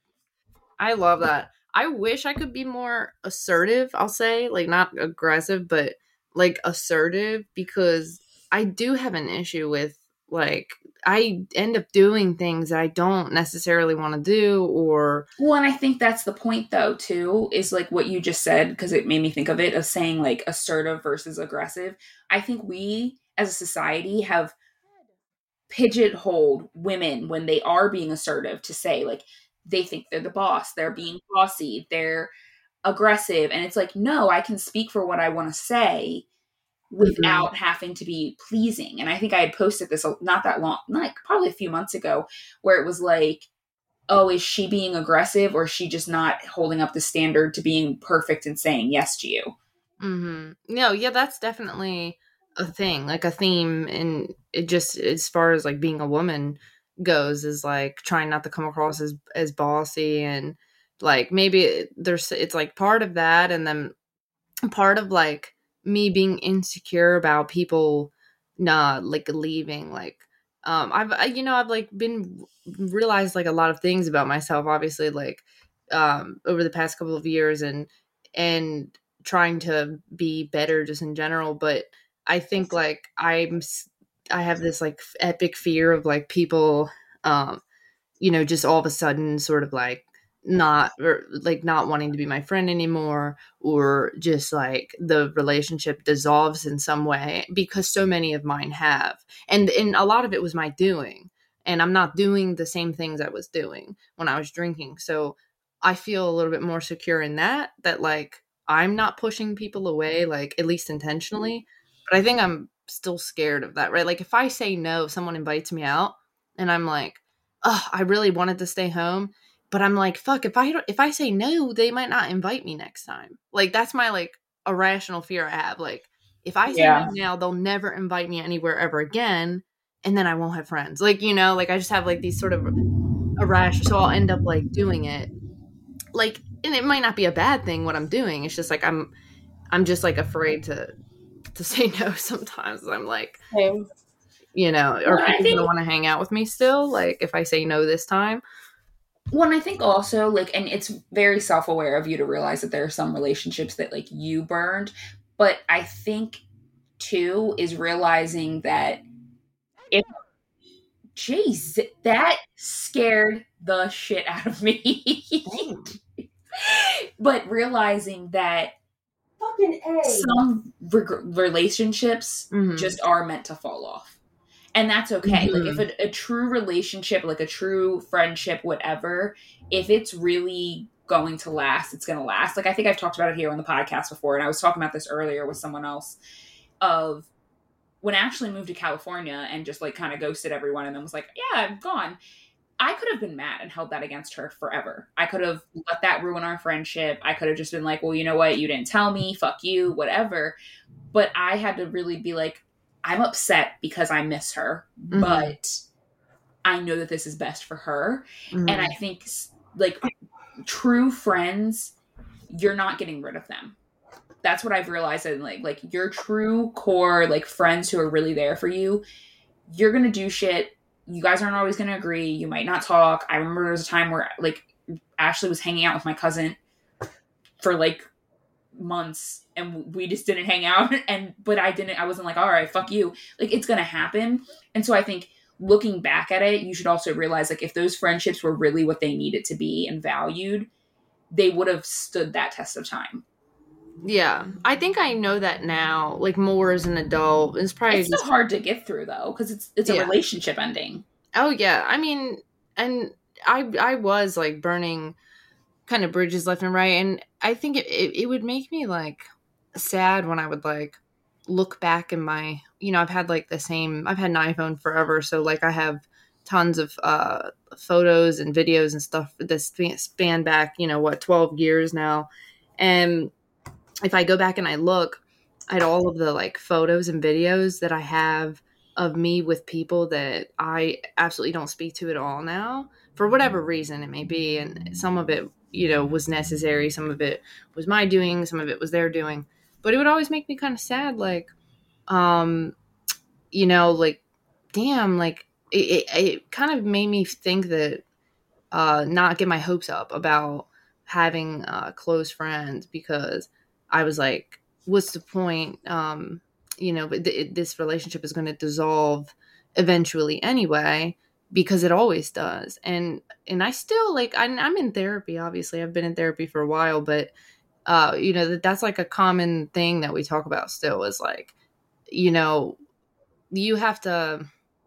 I love that. I wish I could be more assertive, I'll say. Like, not aggressive, but, like, assertive. Because I do have an issue with, like, I end up doing things that I don't necessarily want to do, or... Well, and I think that's the point, though, too, is, like, what you just said, because it made me think of it, of saying, like, assertive versus aggressive. I think we, as a society, have pigeonholed women when they are being assertive to say, like, they think they're the boss, they're being bossy, they're aggressive, and it's like, no, I can speak for what I want to say without mm-hmm. having to be pleasing. And I think I had posted this not that long, like probably a few months ago, where it was like, oh, is she being aggressive, or is she just not holding up the standard to being perfect and saying yes to you? Mm-hmm. No, yeah, that's definitely a thing, like a theme, and it just, as far as like being a woman goes, is like trying not to come across as as bossy, and like maybe there's it's like part of that, and then part of like me being insecure about people not like leaving. Like um I've I, you know I've like been realized like a lot of things about myself, obviously, like um over the past couple of years, and and trying to be better just in general. But I think like I'm I have this like epic fear of like people, um, you know, just all of a sudden sort of like not or like not wanting to be my friend anymore, or just like the relationship dissolves in some way, because so many of mine have. And, and a lot of it was my doing, and I'm not doing the same things I was doing when I was drinking. So I feel a little bit more secure in that, that like I'm not pushing people away, like at least intentionally. But I think I'm still scared of that, right? Like if I say no, if someone invites me out and I'm like, oh, I really wanted to stay home, but I'm like, fuck, if I don't, if I say no, they might not invite me next time. Like, that's my like irrational fear I have. Like, if I say Yeah. no now, they'll never invite me anywhere ever again, and then I won't have friends. Like, you know, like I just have like these sort of irrational, so I'll end up like doing it. Like, and it might not be a bad thing what I'm doing. It's just like I'm, I'm just like afraid to, to say no sometimes. I'm like, Same. you know, are Well, I people think- gonna want to hang out with me still? Like, if I say no this time. Well, and I think also, like, and it's very self-aware of you to realize that there are some relationships that, like, you burned. But I think, too, is realizing that if... Jeez, that scared the shit out of me. But realizing that Fucking A. some reg- relationships Mhm. just are meant to fall off. And that's okay. Mhm. Like, if a, a true relationship, like a true friendship, whatever, if it's really going to last, it's going to last. Like, I think I've talked about it here on the podcast before, and I was talking about this earlier with someone else, of when Ashley moved to California and just, like, kind of ghosted everyone and then was like, yeah, I'm gone. I could have been mad and held that against her forever. I could have let that ruin our friendship. I could have just been like, well, you know what? You didn't tell me. Fuck you, whatever. But I had to really be like, I'm upset because I miss her, Mhm. but I know that this is best for her. Mhm. And I think, like, true friends, you're not getting rid of them. That's what I've realized. And like, like your true core, like, friends who are really there for you, you're going to do shit. You guys aren't always going to agree. You might not talk. I remember there was a time where, like, Ashley was hanging out with my cousin for, like, months, and we just didn't hang out. And but I didn't I wasn't like, all right, fuck you. Like, it's gonna happen. And so I think looking back at it, you should also realize, like, if those friendships were really what they needed to be and valued, they would have stood that test of time. Yeah, I think I know that now, like, more as an adult. It's probably It's just, so hard to get through, though, because it's it's a Yeah. relationship ending. oh yeah. I mean, and I I was like burning kind of bridges left and right, and I think it, it, it would make me like sad when I would like look back in my, you know, I've had like the same, I've had an iPhone forever, so like I have tons of uh photos and videos and stuff that span, span back, you know, what, twelve years now. And if I go back and I look at all of the like photos and videos that I have of me with people that I absolutely don't speak to at all now, for whatever reason it may be, and some of it, you know, was necessary, some of it was my doing, some of it was their doing, but it would always make me kind of sad, like, um, you know, like, damn, like, it, it, it kind of made me think that, uh, not get my hopes up about having uh, close friends, because I was like, what's the point? Um, you know, but th- this relationship is going to dissolve eventually anyway, because it always does. And and I still, like, I'm, I'm in therapy, obviously. I've been in therapy for a while, but, uh, you know, that that's like a common thing that we talk about still, is like, you know, you have to,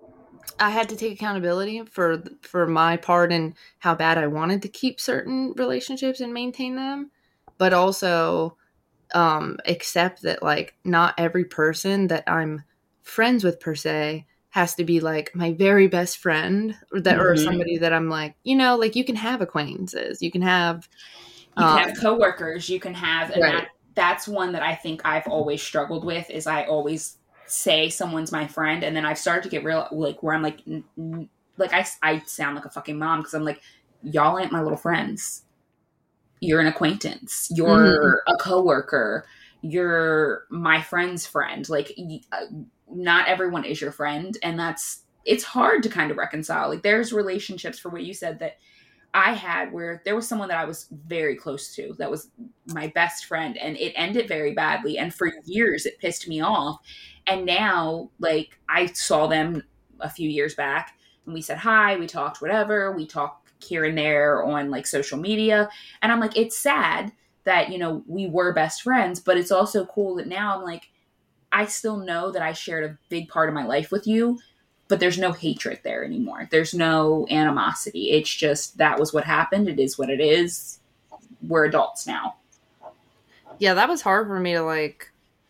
I had to take accountability for for my part in how bad I wanted to keep certain relationships and maintain them, but also um, accept that, like, not every person that I'm friends with per se has to be like my very best friend, or that, or Mhm. somebody that I'm like, you know, like, you can have acquaintances, you can have, You um, can have coworkers, you can have, and Right. that that's one that I think I've always struggled with, is I always say someone's my friend, and then I've started to get real, like, where I'm like, n- n- like, I, I sound like a fucking mom, because I'm like, y'all ain't my little friends. You're an acquaintance. You're a coworker. You're my friend's friend. Like, y- uh, not everyone is your friend, and that's, it's hard to kind of reconcile. Like, there's relationships, for what you said, that I had where there was someone that I was very close to, that was my best friend, and it ended very badly. And for years it pissed me off. And now, like, I saw them a few years back, and we said hi, we talked, whatever, we talked here and there on, like, social media. And I'm like, it's sad that, you know, we were best friends, but it's also cool that now I'm like, I still know that I shared a big part of my life with you, but there's no hatred there anymore. There's no animosity. It's just, that was what happened. It is what it is. We're adults now. yeah, that was hard for me to, like,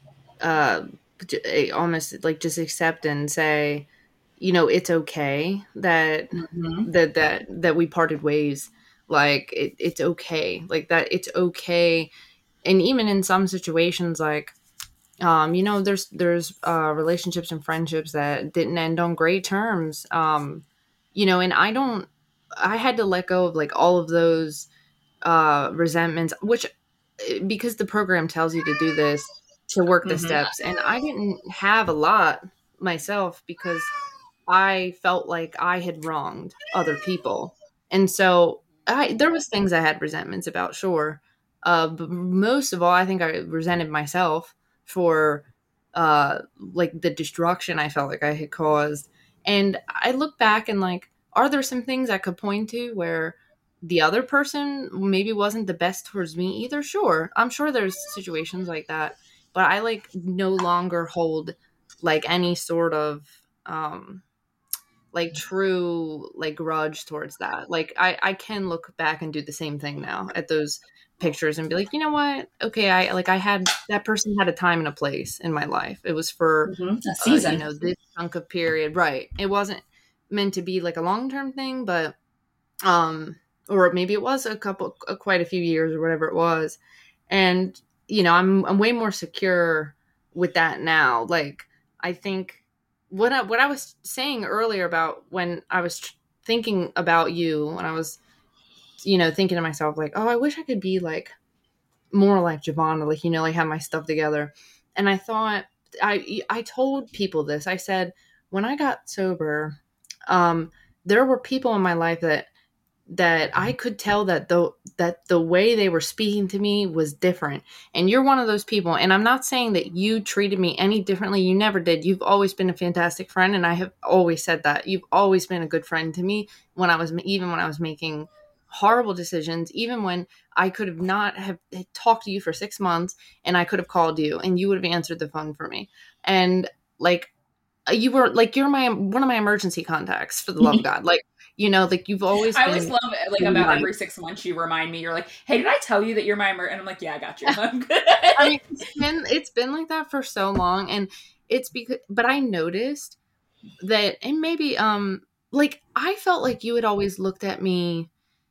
uh, j- almost like just accept and say, you know, it's okay that Mm-hmm. that that that we parted ways. Like it, it's okay. Like that, it's okay. And even in some situations, like, um, you know, there's there's uh, relationships and friendships that didn't end on great terms. Um, you know, and I don't. I had to let go of like all of those uh, resentments, which because the program tells you to do this to work the Mhm. steps, and I didn't have a lot myself because I felt like I had wronged other people, and so I there was things I had resentments about, sure, uh, but most of all, I think I resented myself for uh, like the destruction I felt like I had caused, and I look back and like, are there some things I could point to where the other person maybe wasn't the best towards me either? Sure, I'm sure there's situations like that, but I like no longer hold like any sort of um like true like grudge towards that. Like I I can look back and do the same thing now at those pictures and be like, you know what? Okay, I like I had that person had a time and a place in my life. It was for Mhm. A uh, season. you know, this chunk of period, right? It wasn't meant to be like a long term thing, but um, or maybe it was a couple, uh, quite a few years or whatever it was, and you know, I'm I'm way more secure with that now. Like I think what I, what I was saying earlier about when I was tr- thinking about you, when I was, you know, thinking to myself like, oh, I wish I could be like more like Giovanna, like, you know, like have my stuff together. And I thought, I I told people this. I said when I got sober, um, there were people in my life that that I could tell that the that the way they were speaking to me was different. And you're one of those people. And I'm not saying that you treated me any differently. You never did. You've always been a fantastic friend, and I have always said that. You've always been a good friend to me when I was even when I was making horrible decisions, even when I could have not have talked to you for six months and I could have called you and you would have answered the phone for me. And like you were like you're my one of my emergency contacts, for the love of God. Like, you know, like you've always I been always love it. Like really about nice. every six months, you remind me. You're like, "Hey, did I tell you that you're my emer-" And I'm like, "Yeah, I got you. I'm good." I mean, it's been it's been like that for so long, and it's because. But I noticed that, and maybe um, like I felt like you had always looked at me,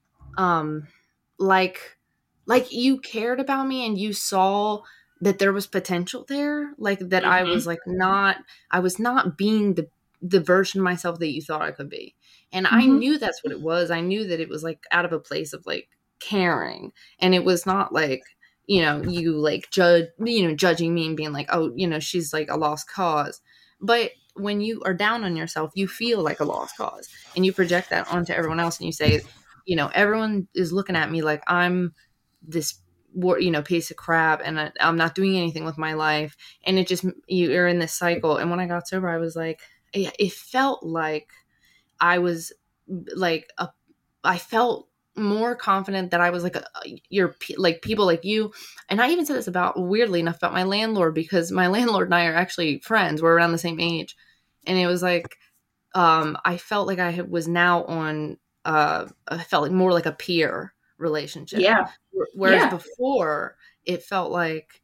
um, like like you cared about me, and you saw that there was potential there, like that I Mhm. was like not I was not being the the version of myself that you thought I could be. And I Mhm. knew that's what it was. I knew that it was like out of a place of like caring. And it was not like, you know, you like judge, you know, judging me and being like, oh, you know, she's like a lost cause. But when you are down on yourself, you feel like a lost cause and you project that onto everyone else and you say, you know, everyone is looking at me like I'm this, you know, piece of crap and I, I'm not doing anything with my life. And it just, you're in this cycle. And when I got sober, I was like, it, it felt like I was like, a, I felt more confident that I was like, a, you're like people like you. And I even said this about, weirdly enough, about my landlord, because my landlord and I are actually friends. We're around the same age. And it was like, um, I felt like I was now on, uh, I felt like more like a peer relationship. Yeah. Whereas Yeah. before it felt like,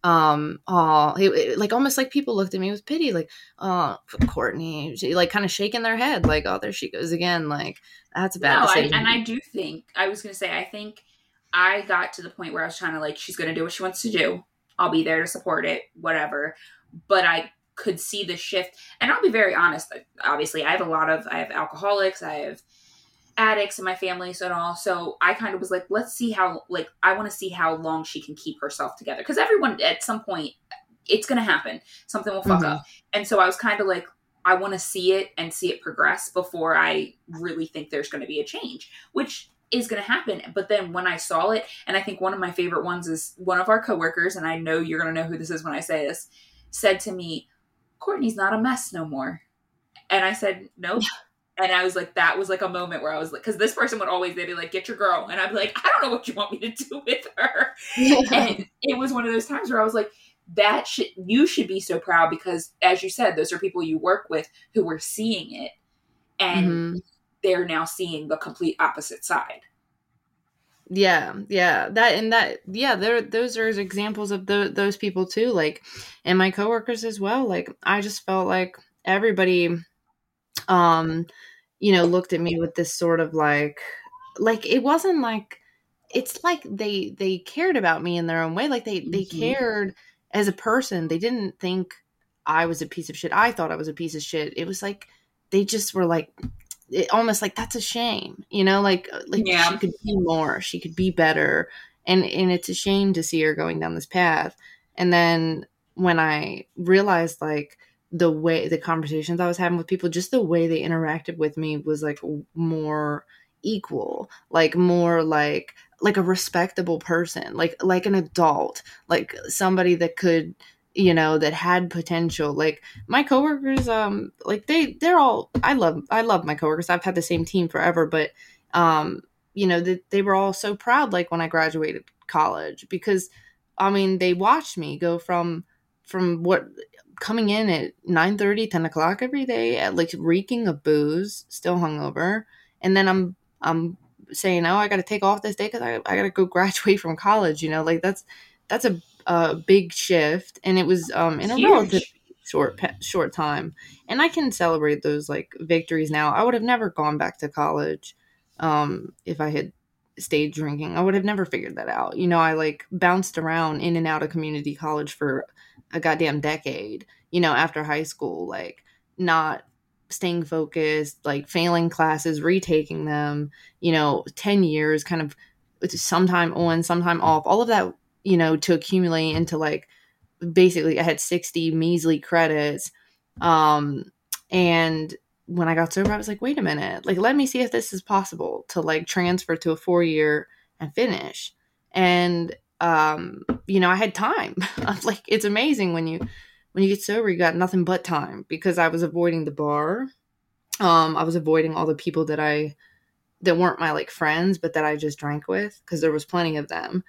um, oh, it, it, like almost like people looked at me with pity, like, oh, Courtney, she, like kind of shaking their head, like, oh, there she goes again. Like, that's a bad No, I, decision. and I do think, I was going to say, I think I got to the point where I was trying to like, she's going to do what she wants to do. I'll be there to support it, whatever. But I could see the shift. And I'll be very honest. Obviously, I have a lot of, I have alcoholics, I have addicts in my family, so and all. So I kind of was like, let's see how, like, I want to see how long she can keep herself together. Because everyone, at some point, it's going to happen. Something will fuck Mhm. up. And so I was kind of like, I want to see it and see it progress before I really think there's going to be a change, which is going to happen. But then when I saw it, and I think one of my favorite ones is one of our coworkers, and I know you're going to know who this is when I say this, said to me, Courtney's not a mess no more. And I said, nope. And I was like, that was like a moment where I was like, because this person would always, they'd be like, get your girl. And I'd be like, I don't know what you want me to do with her. And it was one of those times where I was like, that should, you should be so proud because, as you said, those are people you work with who were seeing it. And Mhm. they're now seeing the complete opposite side. Yeah, yeah, that and that, yeah. There, those are examples of the, those people too. Like, and my coworkers as well. Like, I just felt like everybody, um, you know, looked at me with this sort of like, like, it wasn't like, it's like they, they cared about me in their own way. Like they, they Mhm. cared as a person. They didn't think I was a piece of shit. I thought I was a piece of shit. It was like, they just were like, it, almost like, that's a shame, you know, like, like Yeah. she could be more, she could be better. And, and it's a shame to see her going down this path. And then when I realized, like, the way the conversations I was having with people, just the way they interacted with me was like more equal, like more like, like a respectable person, like, like an adult, like somebody that could, you know, that had potential. Like my coworkers, um, like they, they're all, I love, I love my coworkers. I've had the same team forever, but, um, you know, they, they were all so proud, like when I graduated college, because I mean, they watched me go from, from what, coming in at nine thirty, ten o'clock every day, at like reeking of booze, still hungover. And then I'm, I'm saying, oh, I got to take off this day because I, I got to go graduate from college. You know, like that's, that's a, a big shift. And it was um, in a Huge. relatively short, short time. And I can celebrate those like victories now. I would have never gone back to college um, if I had stayed drinking. I would have never figured that out. You know, I like bounced around in and out of community college for a goddamn decade, you know, after high school, like not staying focused, like failing classes, retaking them, you know, ten years kind of sometime on, sometime off, all of that, you know, to accumulate into like, basically I had sixty measly credits. Um, and when I got sober, I was like, wait a minute, like, let me see if this is possible to like transfer to a four year and finish. And, um, you know, I had time. I was like, it's amazing when you, when you get sober, you got nothing but time, because I was avoiding the bar. Um, I was avoiding all the people that I, that weren't my like friends, but that I just drank with, because there was plenty of them.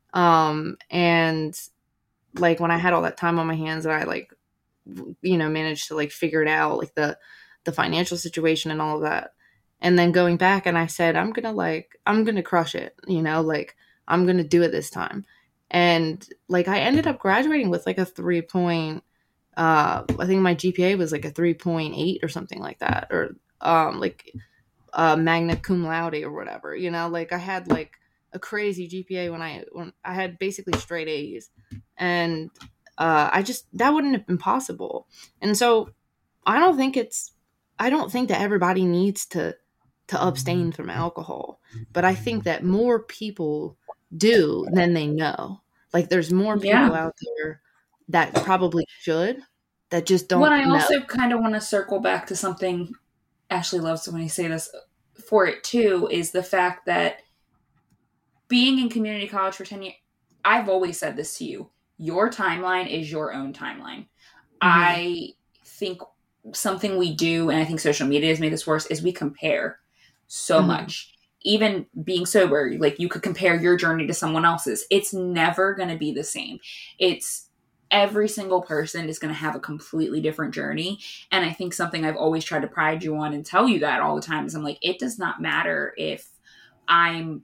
Um, and like when I had all that time on my hands, and I like, you know, managed to like figure it out, like the, the financial situation and all of that. And then going back, and I said, I'm going to like, I'm going to crush it, you know, like I'm going to do it this time. And like, I ended up graduating with like a three point, uh, I think my G P A was like a three point eight or something like that. Or, um, like, uh, magna cum laude or whatever, you know, like I had like a crazy G P A when I, when I had basically straight A's, and, uh, I just, that wouldn't have been possible. And so I don't think it's, I don't think that everybody needs to, to abstain from alcohol, but I think that more people do than they know. Like there's more people Yeah. out there that probably should, that just don't Well, I know. also kind of want to circle back to something Ashley loves when I say this for it too, is the fact that being in community college for ten years, I've always said this to you, your timeline is your own timeline. Mm-hmm. I think something we do, and I think social media has made this worse, is we compare so mm-hmm. much. Even being sober, like you could compare your journey to someone else's. It's never going to be the same. It's every single person is going to have a completely different journey. And I think something I've always tried to pride you on and tell you that all the time is I'm like, it does not matter if I'm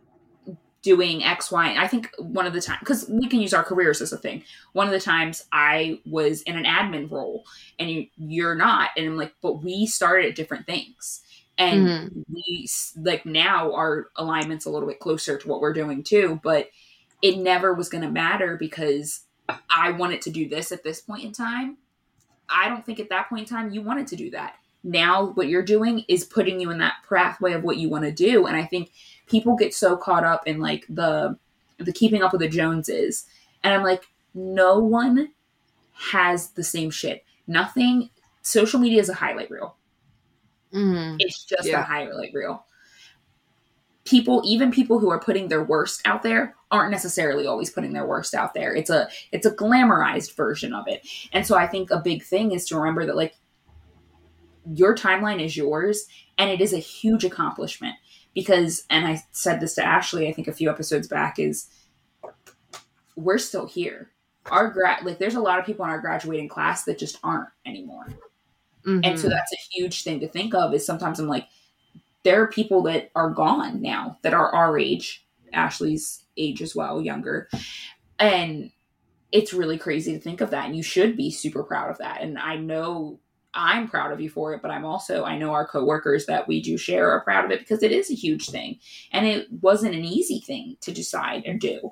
doing X, Y. I think one of the times, because we can use our careers as a thing. One of the times I was in an admin role and you, you're not. And I'm like, but we started at different things. And mm-hmm. we, like, now our alignment's a little bit closer to what we're doing too, but it never was going to matter because I wanted to do this at this point in time. I don't think at that point in time you wanted to do that. Now what you're doing is putting you in that pathway of what you want to do. And I think people get so caught up in like the, the keeping up with the Joneses. And I'm like, no one has the same shit. Nothing. Social media is a highlight reel. Mm, it's just yeah. a highlight reel. People, even people who are putting their worst out there, aren't necessarily always putting their worst out there. It's a it's a glamorized version of it. And so I think a big thing is to remember that like your timeline is yours, and it is a huge accomplishment because, and I said this to Ashley, I think a few episodes back, is we're still here. Our grad, like there's a lot of people in our graduating class that just aren't anymore. Mm-hmm. And so that's a huge thing to think of is sometimes I'm like, there are people that are gone now that are our age, Ashley's age as well, younger. And it's really crazy to think of that. And you should be super proud of that. And I know I'm proud of you for it, but I'm also, I know our coworkers that we do share are proud of it because it is a huge thing. And it wasn't an easy thing to decide and do.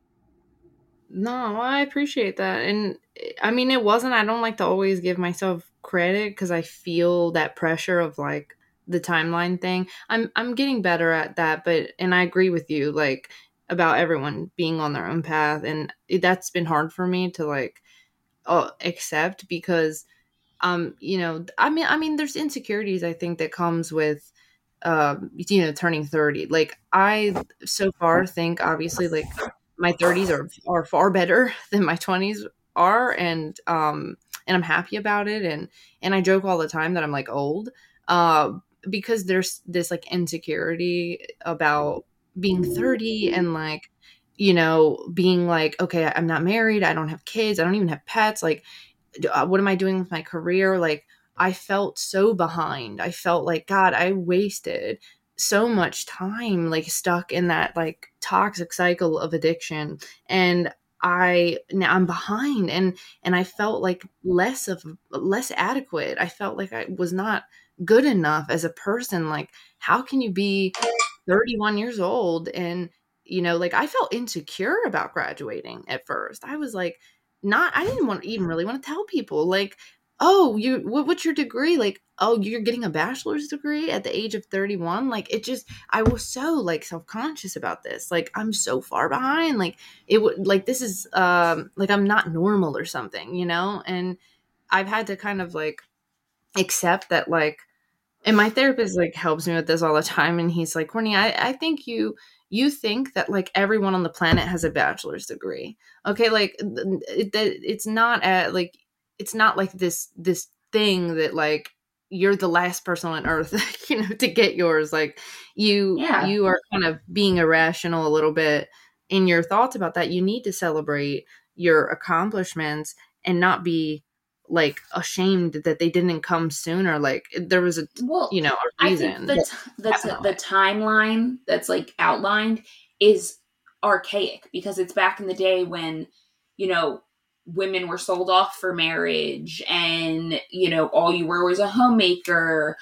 No, I appreciate that. And I mean, it wasn't, I don't like to always give myself credit because I feel that pressure of like the timeline thing. I'm, I'm getting better at that, but, and I agree with you, like, about everyone being on their own path. And it, that's been hard for me to like uh, accept because, um, you know, I mean, I mean, there's insecurities I think that comes with, um, you know, turning thirty. Like I so far think obviously like my thirties are are far better than my twenties are, and um, and I'm happy about it. And and I joke all the time that I'm like old, uh, because there's this like insecurity about being thirty and like, you know, being like, okay, I'm not married, I don't have kids, I don't even have pets, like uh, what am I doing with my career? Like, I felt so behind. I felt like, God, I wasted so much time, like, stuck in that, like, toxic cycle of addiction. And I, now I'm behind and, and I felt like less of, less adequate. I felt like I was not good enough as a person. Like, how can you be thirty-one years old and, you know, like I felt insecure about graduating at first. I was like, not, I didn't want even really want to tell people like, oh, you, what, what's your degree? Like, oh, you're getting a bachelor's degree at the age of thirty-one. Like, it just, I was so like self-conscious about this. Like, I'm so far behind. Like it would like, this is, um, like I'm not normal or something, you know? And I've had to kind of like accept that, like, and my therapist like helps me with this all the time. And he's like, Courtney, I, I think you, you think that like everyone on the planet has a bachelor's degree. Okay. Like it, it, it's not at like, it's not like this, this thing that like you're the last person on earth, you know, to get yours. Like you, Yeah. you are kind of being irrational a little bit in your thoughts about that. You need to celebrate your accomplishments and not be like ashamed that they didn't come sooner. Like there was a, well, you know, a reason. I think the, t- the, t- the timeline that's like outlined is archaic because it's back in the day when, you know, women were sold off for marriage and, you know, all you were was a homemaker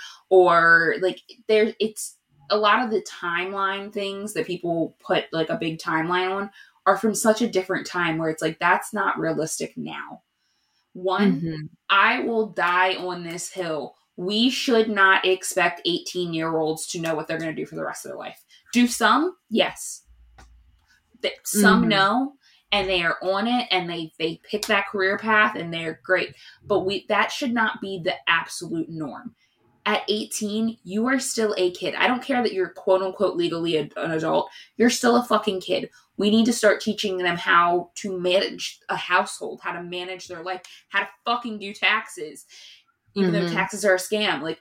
or like there, it's a lot of the timeline things that people put like a big timeline on are from such a different time where it's like, that's not realistic now. One, mm-hmm. I will die on this hill. We should not expect eighteen-year-olds to know what they're going to do for the rest of their life. Do some? Yes. Some mm-hmm. know, and they are on it, and they, they pick that career path, and they're great. But we that should not be the absolute norm. At eighteen, you are still a kid. I don't care that you're quote-unquote legally an adult. You're still a fucking kid. We need to start teaching them how to manage a household, how to manage their life, how to fucking do taxes, even mm-hmm. though taxes are a scam. Like,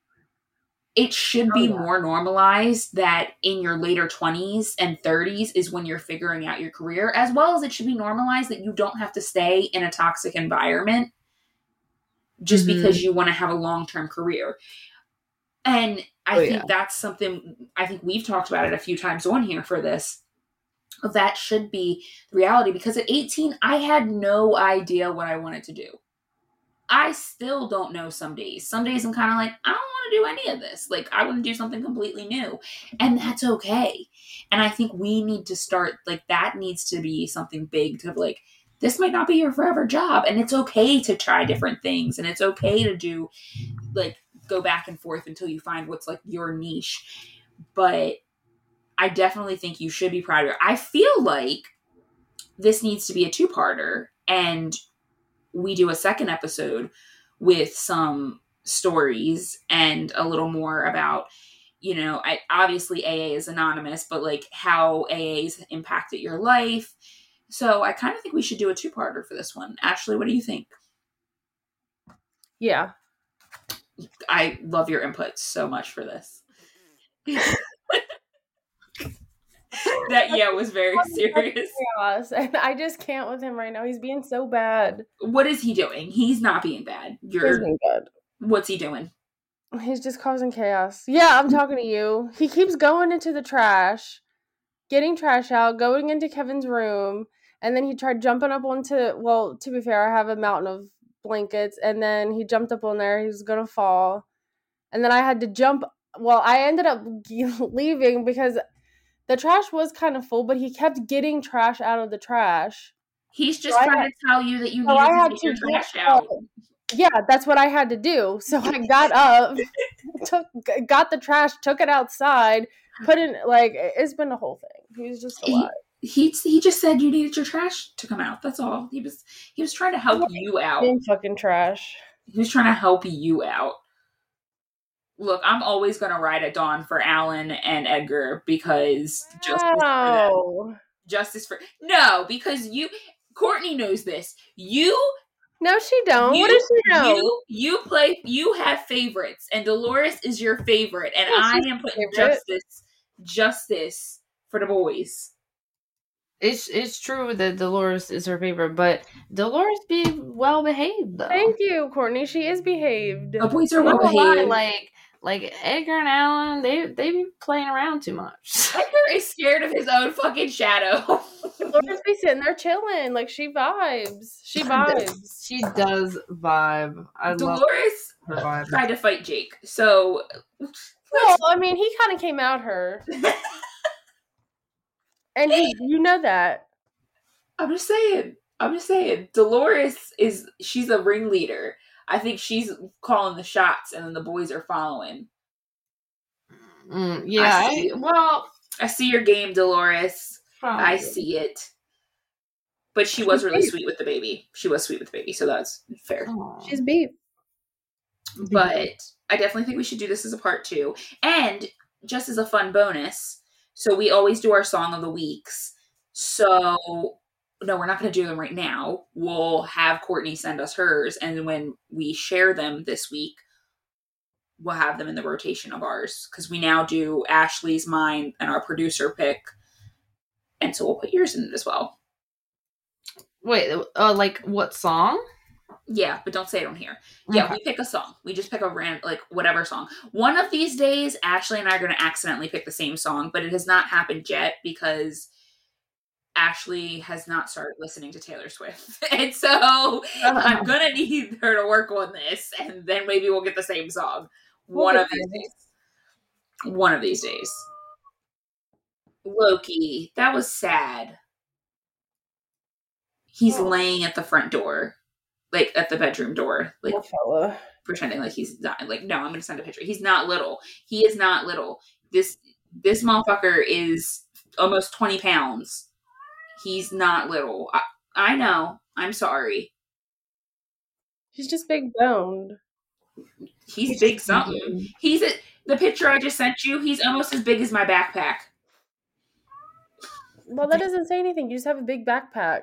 it should be oh, yeah. more normalized that in your later twenties and thirties is when you're figuring out your career, as well as it should be normalized that you don't have to stay in a toxic environment just mm-hmm. because you want to have a long-term career. And I oh, think yeah. that's something, I think we've talked about it a few times on here for this. That should be the reality because at eighteen, I had no idea what I wanted to do. I still don't know some days. Some days I'm kind of like, I don't want to do any of this. Like, I want to do something completely new. And that's okay. And I think we need to start, like, that needs to be something big to, like, this might not be your forever job. And it's okay to try different things. And it's okay to do, like, go back and forth until you find what's, like, your niche. But I definitely think you should be proud of it. I feel like this needs to be a two-parter, and we do a second episode with some stories and a little more about, you know, I, obviously A A is anonymous, but like how A A's impacted your life. So I kind of think we should do a two-parter for this one. Ashley, what do you think? Yeah. I love your input so much for this. That yeah was very serious. Chaos, and I just can't with him right now. He's being so bad. What is he doing? He's not being bad. You're He's being good. What's he doing? He's just causing chaos. Yeah, I'm talking to you. He keeps going into the trash, getting trash out, going into Kevin's room, and then he tried jumping up onto. Well, to be fair, I have a mountain of blankets, and then he jumped up on there. He was gonna fall, and then I had to jump. Well, I ended up leaving because the trash was kind of full, but he kept getting trash out of the trash. He's just so trying had, to tell you that you so need I to had get to your trash get out. Up. Yeah, that's what I had to do. So I got up, took, got the trash, took it outside, put in, like, it's been a whole thing. He was just a lot. He, he he just said you needed your trash to come out. That's all. He was he was trying to help yeah, you out. Being fucking trash. He was trying to help you out. Look, I'm always gonna ride at dawn for Alan and Edgar because justice no. for them. Justice for no, because you Courtney knows this. You No, she don't. You, what does she know? You, you play. You have favorites, and Dolores is your favorite, and yeah, I am putting favorite. justice, justice for the boys. It's it's true that Dolores is her favorite, but Dolores be well behaved though. Thank you, Courtney. She is behaved. The boys are well behaved. Like like Edgar and Alan, they they be playing around too much. Edgar is scared of his own fucking shadow. Dolores be sitting there chilling, like she vibes. She vibes. She does vibe. I Dolores love her vibe. Tried to fight Jake, so. Well, I mean, he kind of came out her. And he, you know that. I'm just saying. I'm just saying. Dolores is, she's a ringleader. I think she's calling the shots, and then the boys are following. Mm, yeah. I, well, I see your game, Dolores. Probably. I see it. But she was really sweet with the baby. She was sweet with the baby, so that's fair. Aww. She's beef. But I definitely think we should do this as a part two. And just as a fun bonus, so we always do our song of the weeks. So, no, we're not going to do them right now. We'll have Courtney send us hers. And when we share them this week, we'll have them in the rotation of ours. Because we now do Ashley's, mine, and our producer pick. And so we'll put yours in it as well. Wait, uh, like what song? Yeah, but don't say it on here. Yeah, okay. We pick a song. We just pick a random, like, whatever song. One of these days, Ashley and I are going to accidentally pick the same song, but it has not happened yet because Ashley has not started listening to Taylor Swift. And so uh-huh. I'm going to need her to work on this, and then maybe we'll get the same song. One of these days. One of these days. Loki, that was sad. He's oh. laying at the front door. Like, at the bedroom door. Like, fella. Pretending like he's not. Like, no, I'm going to send a picture. He's not little. He is not little. This this motherfucker is almost twenty pounds. He's not little. I, I know. I'm sorry. He's just big boned. He's, he's big something. He's a, the picture I just sent you, he's almost as big as my backpack. Well, that doesn't say anything. You just have a big backpack.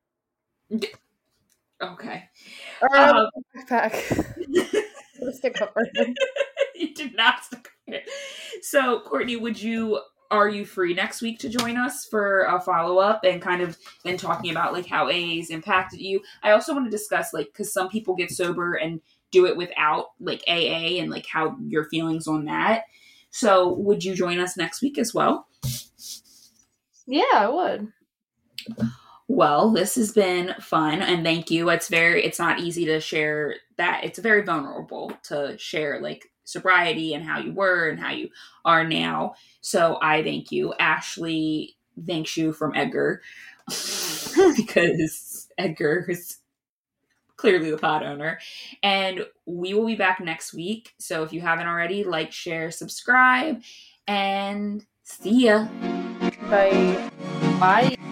Okay. Or um, backpack. Stick up You did not stick up here. So, Courtney, would you are you free next week to join us for a follow up and kind of then talking about like how A A's impacted you? I also want to discuss like because some people get sober and do it without like A A and like how your feelings on that. So, would you join us next week as well? Yeah, I would. Well, this has been fun and thank you. It's very, it's not easy to share that. It's very vulnerable to share like sobriety and how you were and how you are now. So I thank you. Ashley thanks you from Edgar because Edgar is clearly the pod owner. And we will be back next week. So if you haven't already, like, share, subscribe, and see ya. Bye. Bye.